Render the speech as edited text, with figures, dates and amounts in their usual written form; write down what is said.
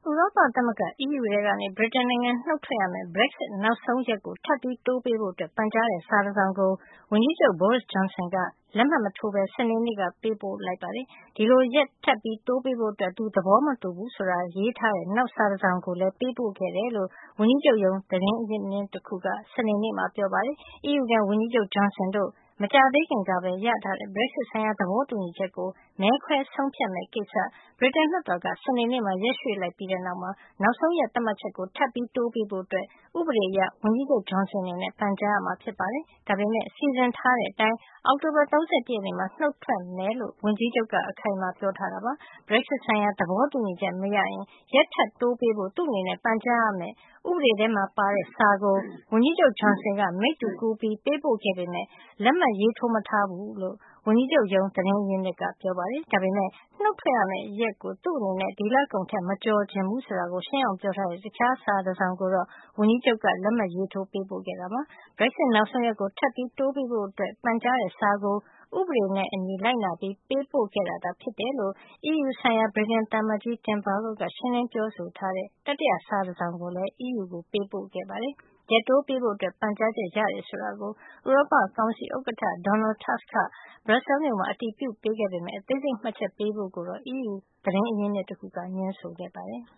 ဥရောပသမဂ္ဂ EU ထဲကနေ ဗြိတိန်နိုင်ငံနှုတ်ထွက်ရမယ့် Brexit နောက်ဆုံးရက်ကို ထပ်ပြီးတိုးပေးဖို့ ပန်ကြားတဲ့ စာတစောင်ကို ဝန်ကြီးချုပ် Boris Johnson က လက်မှတ်မထိုးပဲ စနေနေ့က ပေးပို့လိုက်ပါတယ်။ ဒီလိုရက်ထပ်တိုးပေးဖို့ သူသဘောမတူဘူးဆိုတာ ရေးထားတဲ့ နောက်စာတစောင်ကိုလည်း ပေးပို့ခဲ့တယ်လို့ ဝန်ကြီးချုပ်ရုံး သတင်းရင်းမြစ်တခုက စနေနေ့မှာ ပြောပါတယ်။ EU ခံ ဝန်ကြီးချုပ် Johnson တို့ မကြာသေးခင်ကပဲ ရထားတဲ့ Brexit ဆိုင်ရာ သဘောတူညီချက်ကို မဲခွဲဆုံးဖြတ်မယ့်ကိစ္စ ဗြိတိန်လွှတ်တော်က စနေနေ့မှာ ရက်ရွှေ့လိုက်ပြီးတဲ့နောက် နောက်ဆုံးရက်သတ်မှတ်ချက်ကို ထပ်တိုးပေးဖို့ ဥပဒေအရ ဝန်ကြီးချုပ် Johnson အနေနဲ့ ပန်ကြားရမှာ ဖြစ်ပါတယ်။ ဒါပေမယ့် စီစဉ်ထားတဲ့အတိုင်း အောက်တိုဘာ ၃၁ ရက်နေ့မှာ နှုတ်ထွက်မယ်လို့ ဝန်ကြီးချုပ်က အခိုင်အမာ ပြောထားတာပါ။ Brexit ဆိုင်ရာ သဘောတူညီချက်မရရင် ရက်ထပ်တိုးပေးဖို့ သူ့အနေနဲ့ ပန်ကြားရမယ့် ဥပဒေထဲမှာပါတဲ့စာကို ဝန်ကြီးချုပ် Johnson က မိတ္တူကူးပြီး ပေးပို့ခဲ့ပေမယ့် လက်မှတ်ရေးထိုးမထားဘူးလို့ ဝန်ကြီးချုပ်ရုံး သတင်းရင်းမြစ်က ပြောပါတယ်။ ဒါပေမယ့် နှုတ်ထွက်ရမယ့်ရက်ကို သူ့အနေနဲ့ ဒီလကုန်ထက် မကျော်ချင်ဘူးဆိုတာကို ရှင်းအောင်ပြောထားတဲ့ တခြားစာတစောင်ကိုတော့ ဝန်ကြီးချုပ်က လက်မှတ်ရေးထိုး ပေးပို့ခဲ့တာပါ။ Brexit နောက်ဆုံးရက်ကို ထပ်တိုးပေးဖို့ ပန်ကြားတဲ့စာကို ဥပဒေနဲ့အညီ လိုက်နာပြီး ပေးပို့ခဲ့တာသာ ဖြစ်တယ်လို့ EU ဆိုင်ရာ ဗြိတိန်သံအမတ်ကြီး Tim Barrow က ရှင်းလင်းပြောဆိုထားတဲ့ တတိယစာတစောင်ကိုလည်း EU ကို ပေးပို့ခဲ့ပါတယ်။ ရက်တိုးပေးဖို့ ပန်ကြားချက်ရတယ်ဆိုတာကို ဥရောပကောင်စီ ဥက္ကဋ္ဌ Donald Tusk က Brussels မြို့မှာ အတည်ပြုပေးခဲ့ပေမယ့် အသေးစိတ်မှတ်ချက်ပေးဖို့ကိုတော့ EU သတင်းရင်းမြစ်တခုက ငြင်းဆိုခဲ့ပါတယ်